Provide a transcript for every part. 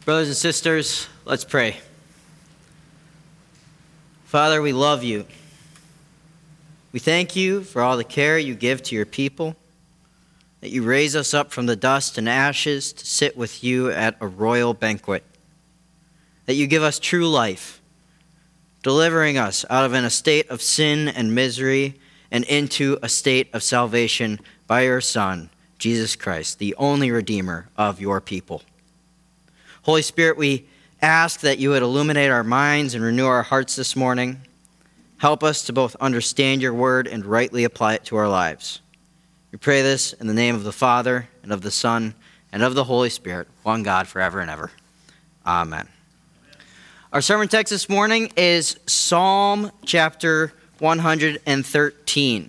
Brothers and sisters, let's pray. Father, we love you. We thank you for all the care you give to your people, that you raise us up from the dust and ashes to sit with you at a royal banquet, that you give us true life, delivering us out of an estate of sin and misery and into a state of salvation by your Son, Jesus Christ, the only Redeemer of your people. Holy Spirit, we ask that you would illuminate our minds and renew our hearts this morning. Help us to both understand your word and rightly apply it to our lives. We pray this in the name of the Father, and of the Son, and of the Holy Spirit, one God forever and ever. Amen. Our sermon text this morning is Psalm chapter 113.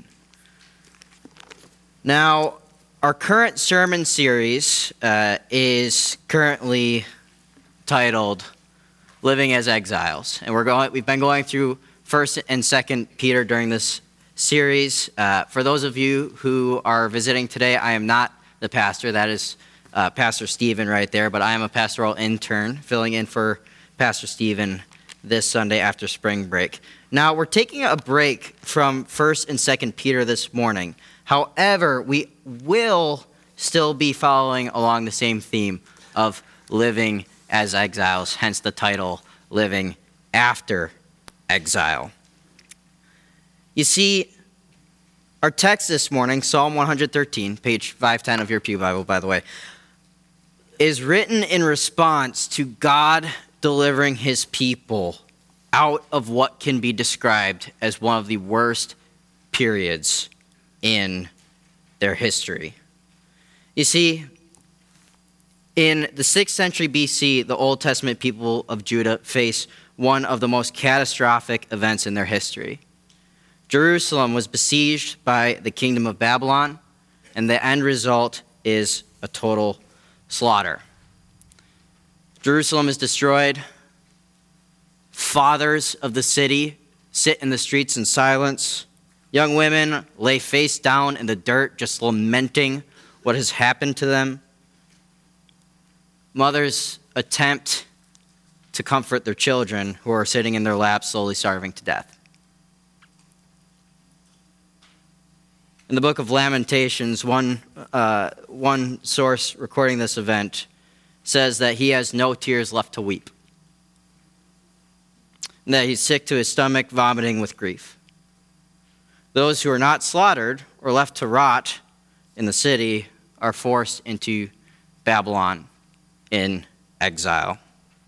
Now, our current sermon series is currently titled Living as Exiles. And we've been going through 1st and 2nd Peter during this series. For those of you who are visiting today, I am not the pastor. That is Pastor Stephen right there, but I am a pastoral intern filling in for Pastor Stephen this Sunday after spring break. Now, we're taking a break from 1st and 2nd Peter this morning. However, we will still be following along the same theme of living as exiles, hence the title, Living After Exile. You see, our text this morning, Psalm 113, page 510 of your Pew Bible, by the way, is written in response to God delivering his people out of what can be described as one of the worst periods in their history. You see, in the 6th century BC, the Old Testament people of Judah face one of the most catastrophic events in their history. Jerusalem was besieged by the kingdom of Babylon, and the end result is a total slaughter. Jerusalem is destroyed. Fathers of the city sit in the streets in silence. Young women lay face down in the dirt, just lamenting what has happened to them. Mothers attempt to comfort their children who are sitting in their laps, slowly starving to death. In the book of Lamentations, one source recording this event says that he has no tears left to weep, and that he's sick to his stomach, vomiting with grief. Those who are not slaughtered or left to rot in the city are forced into Babylon in exile.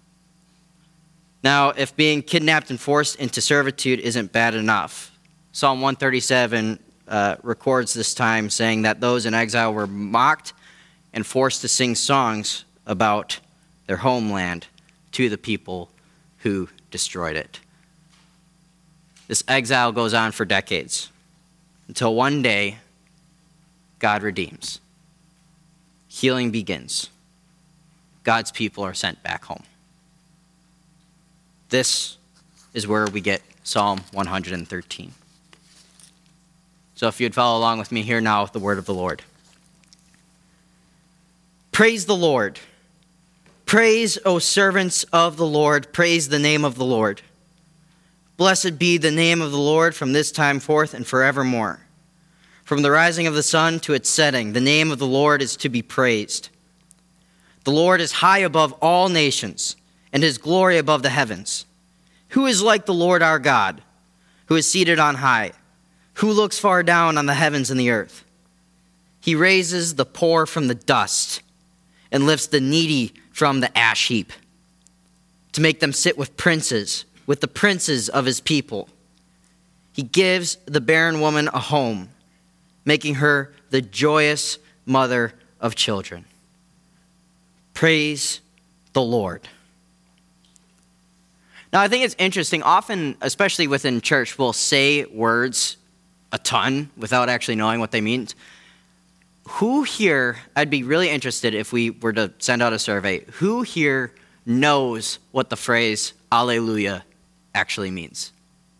Now, if being kidnapped and forced into servitude isn't bad enough, Psalm 137 records this time, saying that those in exile were mocked and forced to sing songs about their homeland to the people who destroyed it. This exile goes on for decades until one day God redeems. Healing begins. God's people are sent back home. This is where we get Psalm 113. So if you'd follow along with me here now with the word of the Lord. Praise the Lord. Praise, O servants of the Lord. Praise the name of the Lord. Blessed be the name of the Lord from this time forth and forevermore. From the rising of the sun to its setting, the name of the Lord is to be praised. The Lord is high above all nations, and his glory above the heavens. Who is like the Lord our God, who is seated on high, who looks far down on the heavens and the earth? He raises the poor from the dust and lifts the needy from the ash heap, to make them sit with princes, with the princes of his people. He gives the barren woman a home, making her the joyous mother of children. Praise the Lord. Now, I think it's interesting. Often, especially within church, we'll say words a ton without actually knowing what they mean. Who here, I'd be really interested if we were to send out a survey, who here knows what the phrase Alleluia actually means?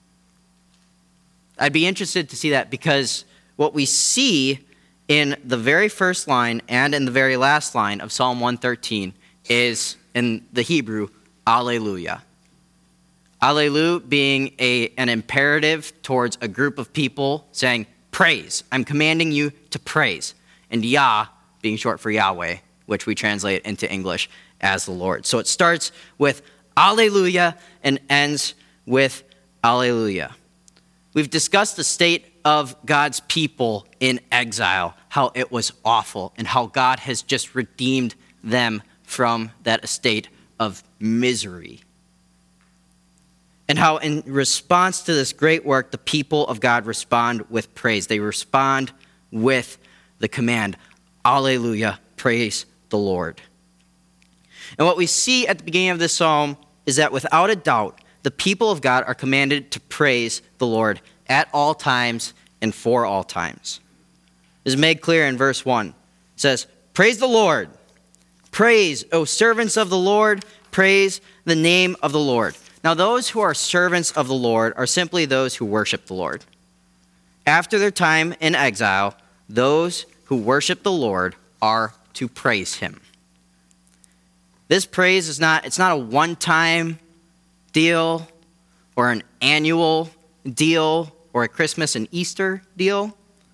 I'd be interested to see that, because what we see in the very first line and in the very last line of Psalm 113 is in the Hebrew, Alleluia. Alleluia being an imperative towards a group of people saying, praise. I'm commanding you to praise. And Yah being short for Yahweh, which we translate into English as the Lord. So it starts with Alleluia and ends with Alleluia. We've discussed the state of God's people in exile, how it was awful, and how God has just redeemed them from that state of misery. And how in response to this great work, the people of God respond with praise. They respond with the command, Alleluia, praise the Lord. And what we see at the beginning of this psalm is that without a doubt, the people of God are commanded to praise the Lord at all times and for all times. It is made clear in verse 1. It says, praise the Lord. Praise, O servants of the Lord, praise the name of the Lord. Now, those who are servants of the Lord are simply those who worship the Lord. After their time in exile, those who worship the Lord are to praise him. This praise it's not a one-time deal or an annual deal or a Christmas and Easter deal.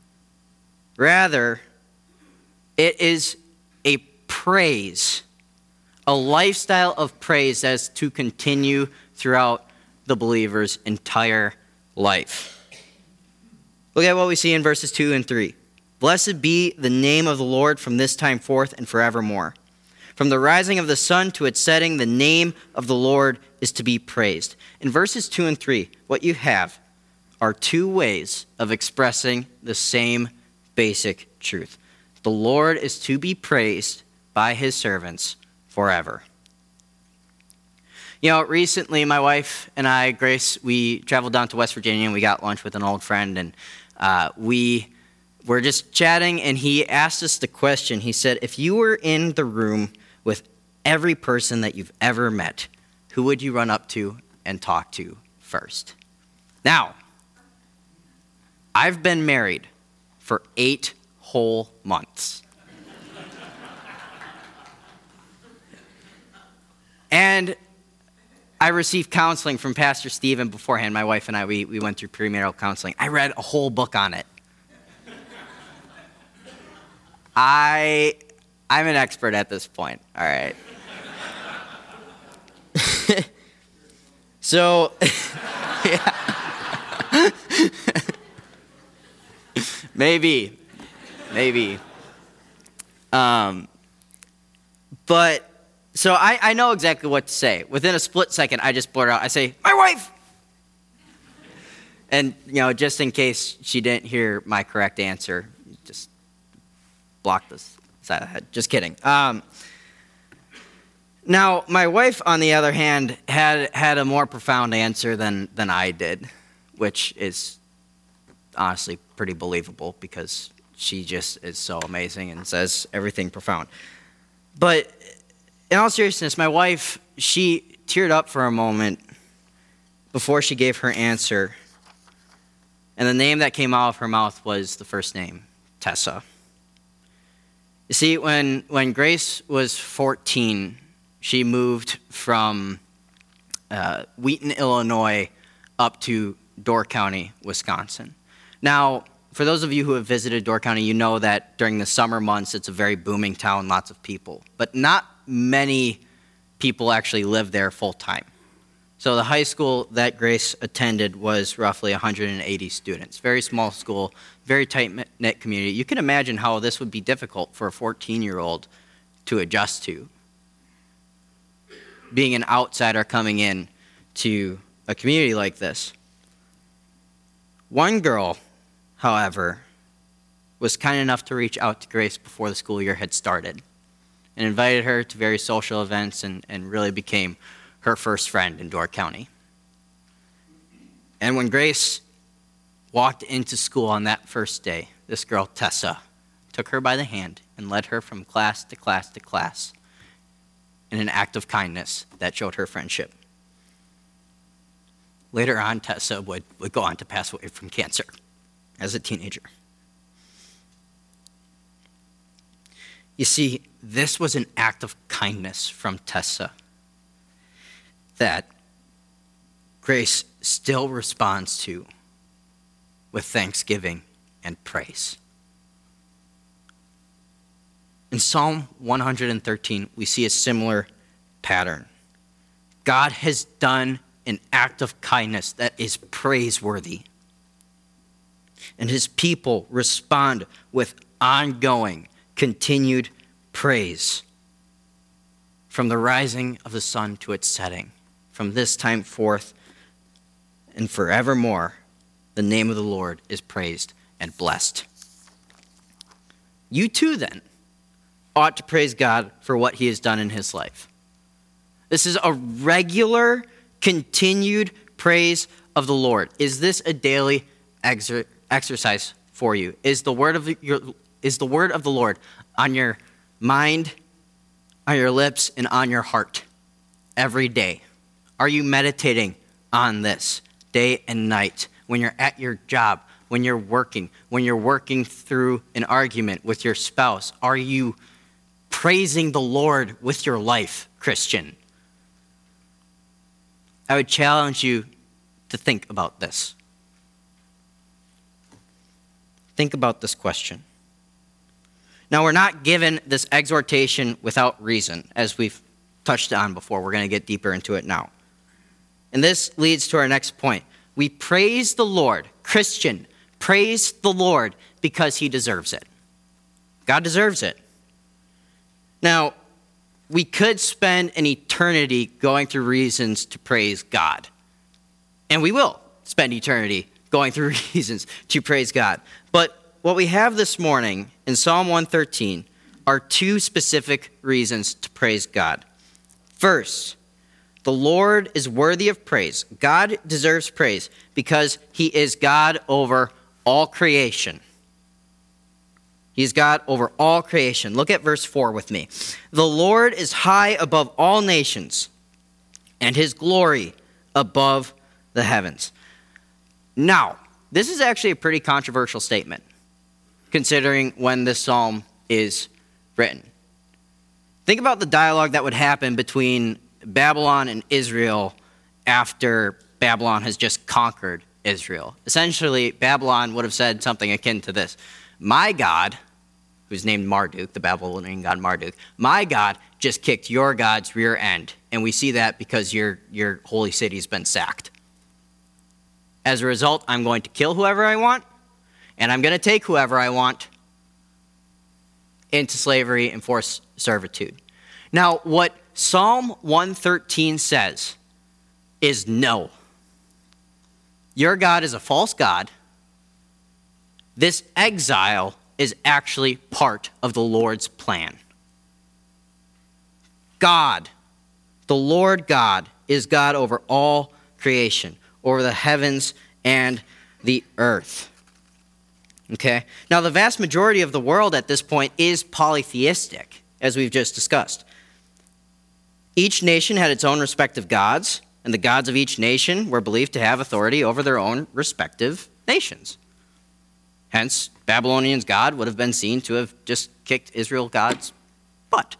Rather, it is a praise, a lifestyle of praise that is to continue throughout the believer's entire life. Look at what we see in verses 2 and 3. Blessed be the name of the Lord from this time forth and forevermore. From the rising of the sun to its setting, the name of the Lord is to be praised. In verses 2 and 3, what you have are two ways of expressing the same basic truth. The Lord is to be praised by his servants forever. You know, recently my wife and I, Grace, we traveled down to West Virginia and we got lunch with an old friend, and we were just chatting, and he asked us the question. He said, if you were in the room with every person that you've ever met, who would you run up to and talk to first? Now, I've been married for 8 whole months. And I received counseling from Pastor Stephen beforehand. My wife and I, we went through premarital counseling. I read a whole book on it. I'm an expert at this point, all right? So, yeah. Maybe. But, so I know exactly what to say. Within a split second, I just blurt out, I say, my wife! And, you know, just in case she didn't hear my correct answer, just block this side of the head. Just kidding. Now, my wife, on the other hand, had a more profound answer than I did, which is honestly pretty believable because she just is so amazing and says everything profound. But in all seriousness, my wife, she teared up for a moment before she gave her answer, and the name that came out of her mouth was the first name, Tessa. You see, when Grace was 14, she moved from Wheaton, Illinois, up to Door County, Wisconsin. Now, for those of you who have visited Door County, you know that during the summer months, it's a very booming town, lots of people. But not many people actually live there full time. So the high school that Grace attended was roughly 180 students. Very small school, very tight-knit community. You can imagine how this would be difficult for a 14-year-old to adjust to, being an outsider coming in to a community like this. One girl, however, was kind enough to reach out to Grace before the school year had started and invited her to various social events and really became her first friend in Door County. And when Grace walked into school on that first day, this girl, Tessa, took her by the hand and led her from class to class to class in an act of kindness that showed her friendship. Later on, Tessa would go on to pass away from cancer as a teenager. You see, this was an act of kindness from Tessa that grace still responds to with thanksgiving and praise. In Psalm 113, we see a similar pattern. God has done an act of kindness that is praiseworthy. And his people respond with ongoing, continued praise from the rising of the sun to its setting. From this time forth and forevermore, the name of the Lord is praised and blessed. You too, then, ought to praise God for what he has done in his life. This is a regular, continued praise of the Lord. Is this a daily exercise for you? Is the word of the Lord on your mind, on your lips, and on your heart every day? Are you meditating on this day and night when you're at your job, when you're working through an argument with your spouse? Are you praising the Lord with your life, Christian? I would challenge you to think about this. Think about this question. Now, we're not given this exhortation without reason, as we've touched on before. We're going to get deeper into it now. And this leads to our next point. We praise the Lord. Christian, praise the Lord because he deserves it. God deserves it. Now, we could spend an eternity going through reasons to praise God. And we will spend eternity going through reasons to praise God. But what we have this morning in Psalm 113 are two specific reasons to praise God. First, the Lord is worthy of praise. God deserves praise because he is God over all creation. He is God over all creation. Look at verse 4 with me. The Lord is high above all nations, and his glory above the heavens. Now, this is actually a pretty controversial statement, considering when this psalm is written. Think about the dialogue that would happen between Babylon and Israel after Babylon has just conquered Israel. Essentially, Babylon would have said something akin to this. My God, who's named Marduk, the Babylonian god Marduk, my God just kicked your God's rear end. And we see that because your holy city has been sacked. As a result, I'm going to kill whoever I want, and I'm going to take whoever I want into slavery and forced servitude. Now, what Psalm 113 says is no. Your God is a false god. This exile is actually part of the Lord's plan. God, the Lord God, is God over all creation, over the heavens and the earth. Okay? Now, the vast majority of the world at this point is polytheistic, as we've just discussed. Each nation had its own respective gods, and the gods of each nation were believed to have authority over their own respective nations. Hence, Babylonians' God would have been seen to have just kicked Israel God's butt.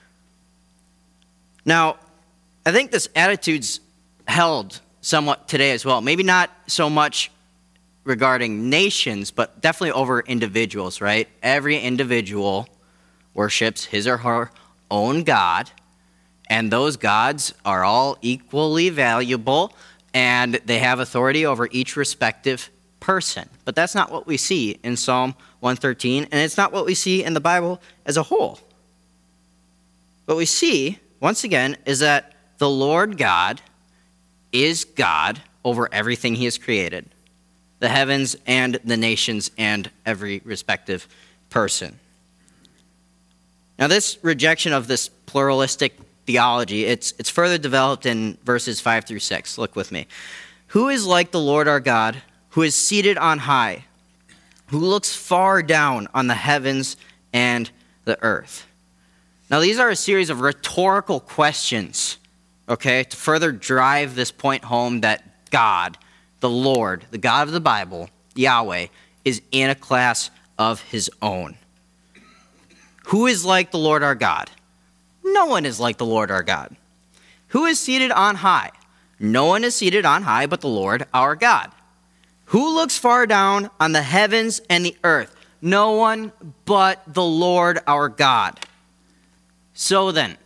Now, I think this attitude's held somewhat today as well. Maybe not so much regarding nations, but definitely over individuals, right? Every individual worships his or her own God, and those gods are all equally valuable, and they have authority over each respective person. But that's not what we see in Psalm 113, and it's not what we see in the Bible as a whole. What we see, once again, is that the Lord God is God over everything he has created, the heavens and the nations and every respective person. Now, this rejection of this pluralistic theology, it's further developed in verses 5 through 6. Look with me. Who is like the Lord our God, who is seated on high, who looks far down on the heavens and the earth? Now, these are a series of rhetorical questions, okay, to further drive this point home that God, the Lord, the God of the Bible, Yahweh, is in a class of his own. Who is like the Lord our God? No one is like the Lord our God. Who is seated on high? No one is seated on high but the Lord our God. Who looks far down on the heavens and the earth? No one but the Lord our God. So then,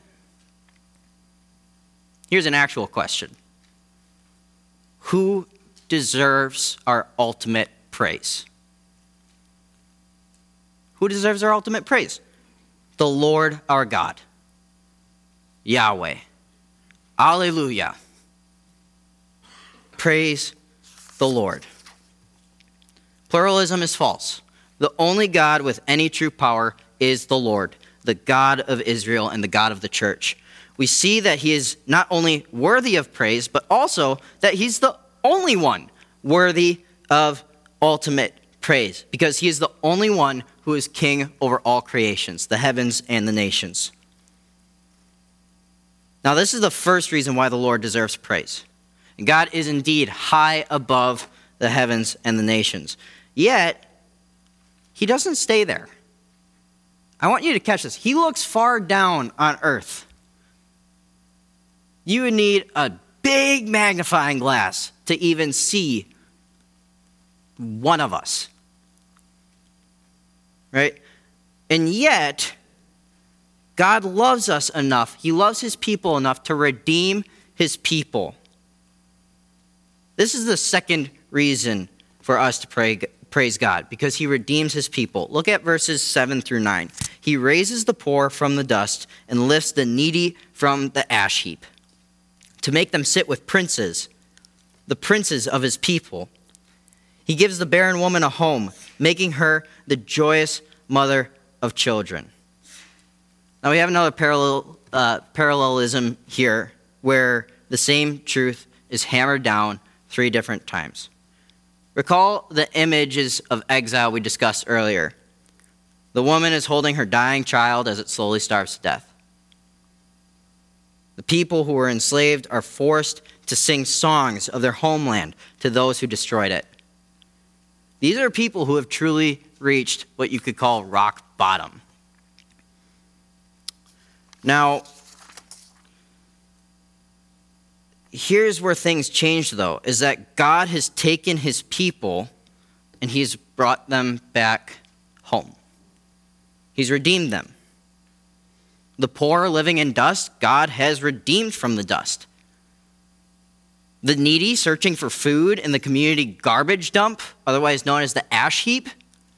here's an actual question. Who deserves our ultimate praise? Who deserves our ultimate praise? The Lord our God. Yahweh. Alleluia. Praise the Lord. Pluralism is false. The only God with any true power is the Lord, the God of Israel and the God of the church. We see that he is not only worthy of praise, but also that he's the only one worthy of ultimate praise, because he is the only one who is king over all creations, the heavens and the nations. Now, this is the first reason why the Lord deserves praise. God is indeed high above the heavens and the nations. Yet, he doesn't stay there. I want you to catch this. He looks far down on earth. You would need a big magnifying glass to even see one of us. Right? And yet, God loves us enough. He loves his people enough to redeem his people. This is the second reason for us to praise God, because he redeems his people. Look at verses 7 through 9. He raises the poor from the dust and lifts the needy from the ash heap, to make them sit with princes, the princes of his people. He gives the barren woman a home, making her the joyous mother of children. Now we have another parallelism here where the same truth is hammered down 3 different times. Recall the images of exile we discussed earlier. The woman is holding her dying child as it slowly starves to death. The people who were enslaved are forced to sing songs of their homeland to those who destroyed it. These are people who have truly reached what you could call rock bottom. Now, here's where things change, though, is that God has taken his people and he's brought them back home. He's redeemed them. The poor living in dust, God has redeemed from the dust. The needy searching for food in the community garbage dump, otherwise known as the ash heap,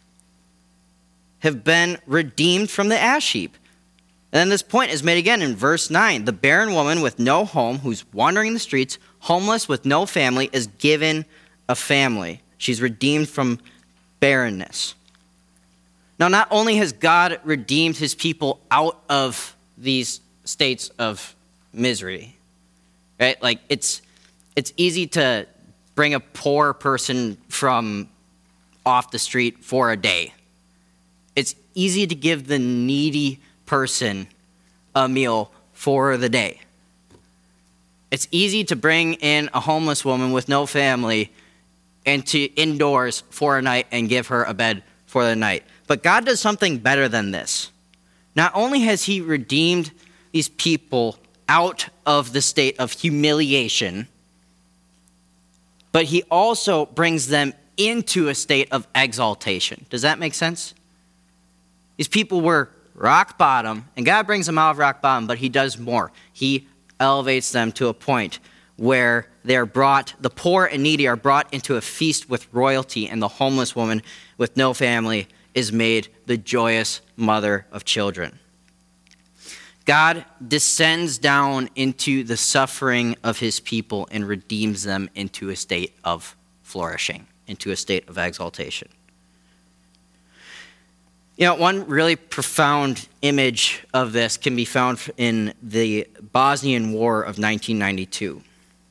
have been redeemed from the ash heap. And then this point is made again in verse 9. The barren woman with no home, who's wandering in the streets, homeless with no family, is given a family. She's redeemed from barrenness. Now, not only has God redeemed his people out of these states of misery, right? Like, it's easy to bring a poor person from off the street for a day. It's easy to give the needy person a meal for the day. It's easy to bring in a homeless woman with no family into indoors for a night and give her a bed for the night. But God does something better than this. Not only has he redeemed these people out of the state of humiliation, but he also brings them into a state of exaltation. Does that make sense? These people were rock bottom, and God brings them out of rock bottom, but he does more. He elevates them to a point where they're brought, the poor and needy are brought into a feast with royalty, and the homeless woman with no family is made the joyous mother of children. God descends down into the suffering of his people and redeems them into a state of flourishing, into a state of exaltation. You know, one really profound image of this can be found in the Bosnian War of 1992.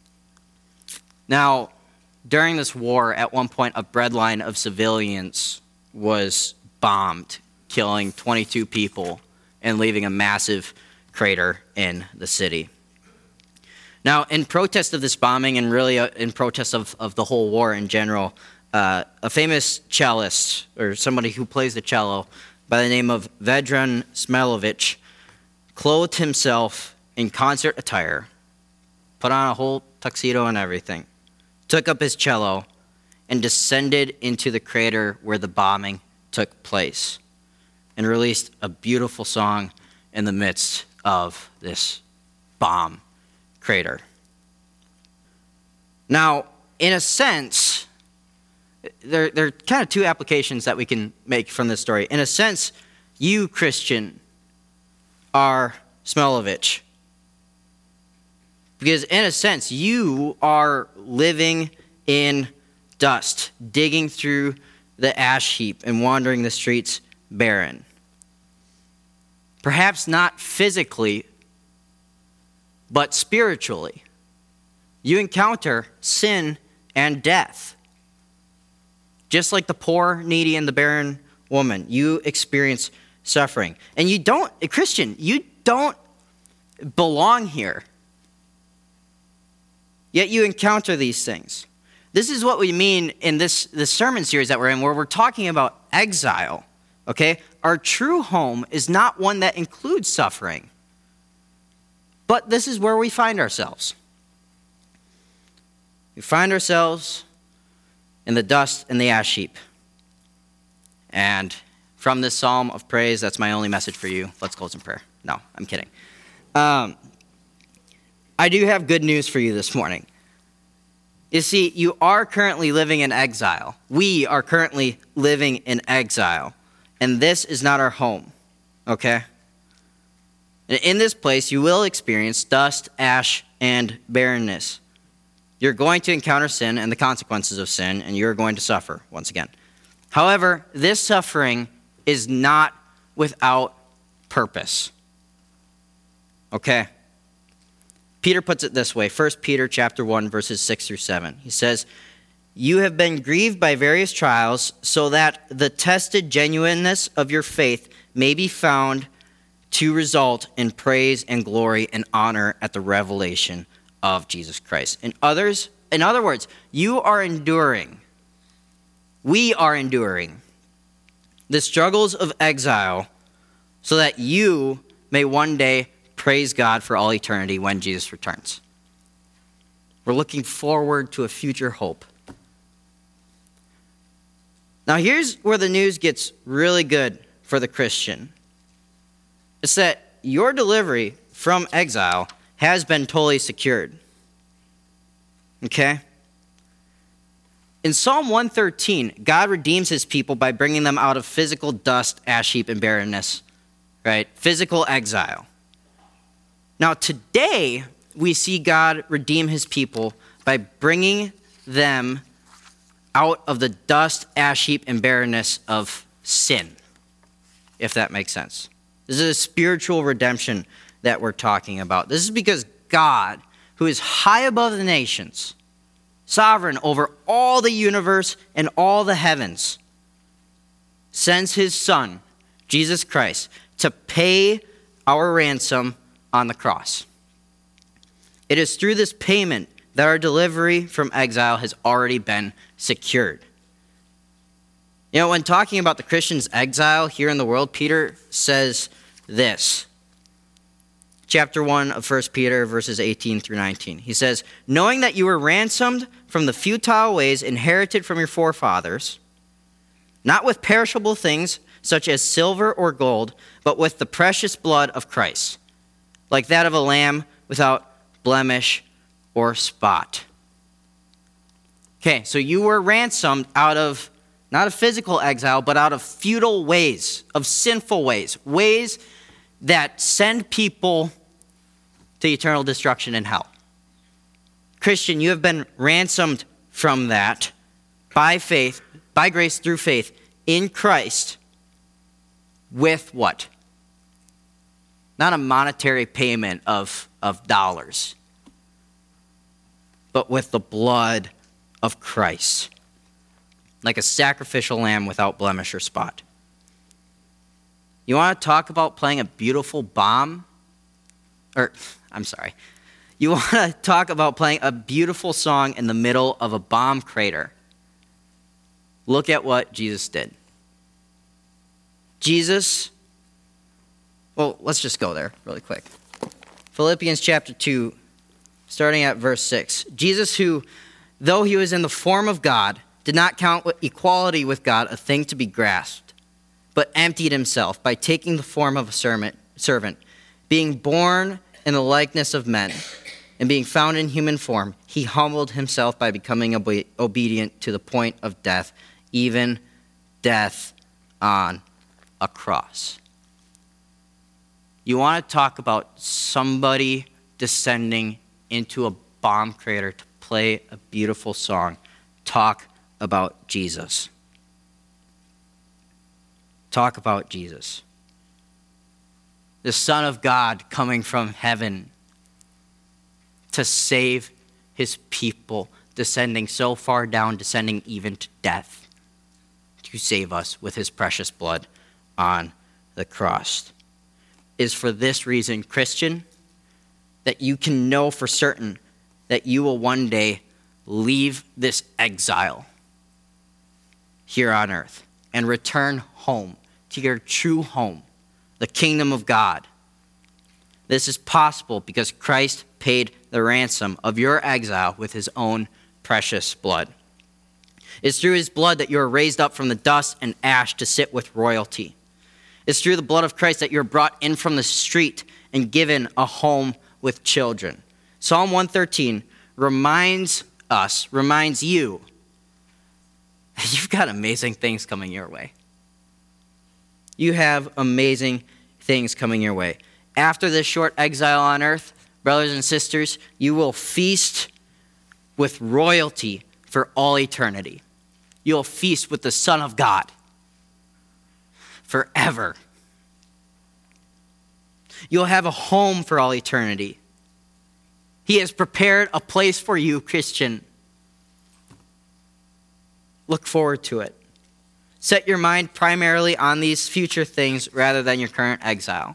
Now, during this war, at one point, a breadline of civilians was bombed, killing 22 people and leaving a massive crater in the city. Now, in protest of this bombing, and really in protest of the whole war in general, a famous cellist, or somebody who plays the cello, by the name of Vedran Smilovic, clothed himself in concert attire put on a whole tuxedo and everything, took up his cello, and descended into the crater where the bombing took place, and released a beautiful song in the midst of this bomb crater. Now, in a sense, there are kind of two applications that we can make from this story. In a sense, you, Christian, are Smelovich. Because in a sense, you are living in dust, digging through the ash heap and wandering the streets barren. Perhaps not physically, but spiritually. You encounter sin and death. Just like the poor, needy, and the barren woman, you experience suffering. And you don't, Christian, you don't belong here. Yet you encounter these things. This is what we mean in this sermon series that we're in, where we're talking about exile, okay? Our true home is not one that includes suffering, but this is where we find ourselves. We find ourselves in the dust and the ash heap. And from this psalm of praise, that's my only message for you. Let's close in prayer. No, I'm kidding. I do have good news for you this morning. You see, you are currently living in exile. We are currently living in exile. And this is not our home, okay? And in this place, you will experience dust, ash, and barrenness. You're going to encounter sin and the consequences of sin, and you're going to suffer once again. However, this suffering is not without purpose. Okay? Peter puts it this way, 1 Peter chapter 1, verses 6 through 7. He says, "You have been grieved by various trials, so that the tested genuineness of your faith may be found to result in praise and glory and honor at the revelation of Jesus Christ." In other words, you are enduring. We are enduring the struggles of exile so that you may one day praise God for all eternity when Jesus returns. We're looking forward to a future hope. Now here's where the news gets really good for the Christian. It's that your delivery from exile has been totally secured. Okay? In Psalm 113, God redeems his people by bringing them out of physical dust, ash heap, and barrenness. Right? Physical exile. Now today, we see God redeem his people by bringing them out of the dust, ash heap, and barrenness of sin, if that makes sense. This is a spiritual redemption that we're talking about. This is because God, who is high above the nations, sovereign over all the universe and all the heavens, sends his Son, Jesus Christ, to pay our ransom on the cross. It is through this payment that our delivery from exile has already been secured. You know, when talking about the Christian's exile here in the world, Peter says this. Chapter 1 of 1 Peter, verses 18 through 19. He says, "Knowing that you were ransomed from the futile ways inherited from your forefathers, not with perishable things such as silver or gold, but with the precious blood of Christ, like that of a lamb without blemish or spot." Okay, so you were ransomed out of not a physical exile, but out of futile ways, of sinful ways, ways that send people to eternal destruction in hell. Christian, you have been ransomed from that by faith, by grace through faith in Christ with what? Not a monetary payment of dollars, but with the blood of Christ, like a sacrificial lamb without blemish or spot. You want to talk about playing a beautiful bomb? You want to talk about playing a beautiful song in the middle of a bomb crater? Look at what Jesus did. Well, let's just go there really quick. Philippians chapter 2, starting at verse 6. Jesus, who, though he was in the form of God, did not count equality with God a thing to be grasped, but emptied himself by taking the form of a servant, being born in the likeness of men, and being found in human form, he humbled himself by becoming obedient to the point of death, even death on a cross. You want to talk about somebody descending into a bomb crater to play a beautiful song? Talk about Jesus. Talk about Jesus. The Son of God coming from heaven to save his people, descending so far down, descending even to death, to save us with his precious blood on the cross. Is for this reason, Christian, that you can know for certain that you will one day leave this exile here on earth and return home to your true home, the kingdom of God. This is possible because Christ paid the ransom of your exile with his own precious blood. It's through his blood that you are raised up from the dust and ash to sit with royalty. It's through the blood of Christ that you're brought in from the street and given a home with children. Psalm 113 reminds you, you've got amazing things coming your way. You have amazing things coming your way. After this short exile on earth, brothers and sisters, you will feast with royalty for all eternity. You'll feast with the Son of God forever. You'll have a home for all eternity. He has prepared a place for you, Christian. Look forward to it. Set your mind primarily on these future things rather than your current exile.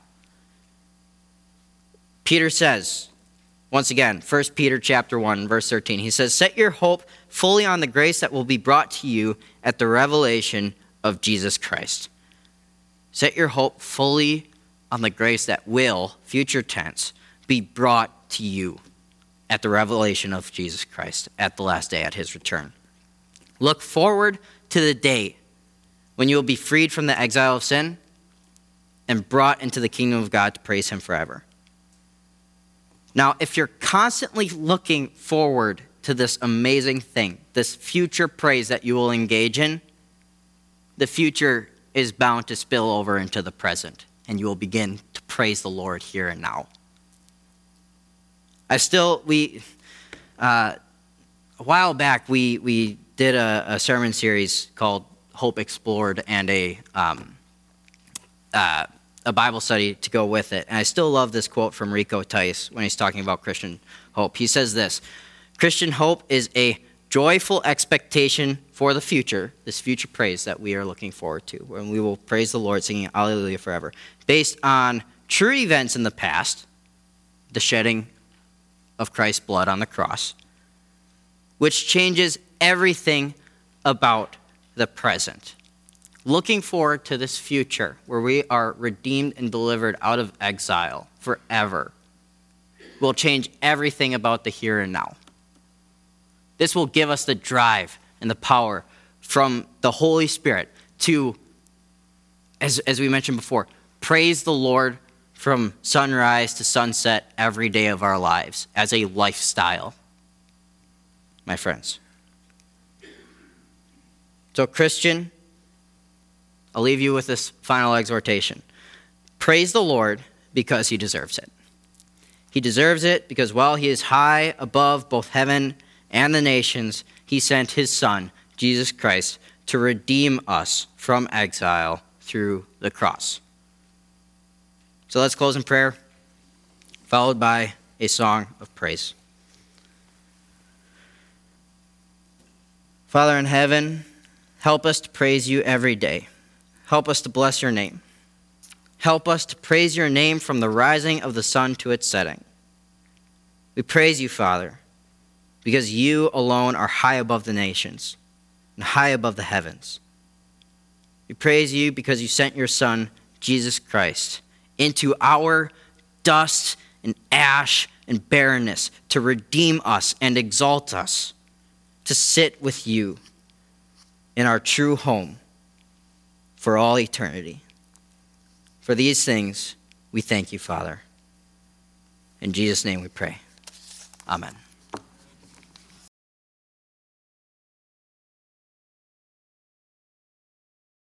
Peter says, once again, 1 Peter chapter 1, verse 13, he says, set your hope fully on the grace that will be brought to you at the revelation of Jesus Christ. Set your hope fully on the grace that will, future tense, be brought to you at the revelation of Jesus Christ at the last day at his return. Look forward to the day when you will be freed from the exile of sin and brought into the kingdom of God to praise him forever. Now, if you're constantly looking forward to this amazing thing, this future praise that you will engage in, the future is bound to spill over into the present, and you will begin to praise the Lord here and now. A while back, we did a sermon series called Hope Explored and a Bible study to go with it. And I still love this quote from Rico Tice when he's talking about Christian hope. He says this, Christian hope is a joyful expectation for the future, this future praise that we are looking forward to, when we will praise the Lord singing Alleluia forever, based on true events in the past, the shedding of Christ's blood on the cross, which changes everything about the present. Looking forward to this future where we are redeemed and delivered out of exile forever will change everything about the here and now. This will give us the drive and the power from the Holy Spirit to, as we mentioned before, praise the Lord from sunrise to sunset every day of our lives as a lifestyle, my friends. So, Christian, I'll leave you with this final exhortation. Praise the Lord because he deserves it. He deserves it because while he is high above both heaven and the nations, he sent his Son, Jesus Christ, to redeem us from exile through the cross. So let's close in prayer, followed by a song of praise. Father in heaven, help us to praise you every day. Help us to bless your name. Help us to praise your name from the rising of the sun to its setting. We praise you, Father, because you alone are high above the nations and high above the heavens. We praise you because you sent your Son, Jesus Christ, into our dust and ash and barrenness to redeem us and exalt us, to sit with you in our true home for all eternity. For these things, we thank you, Father. In Jesus' name we pray. Amen.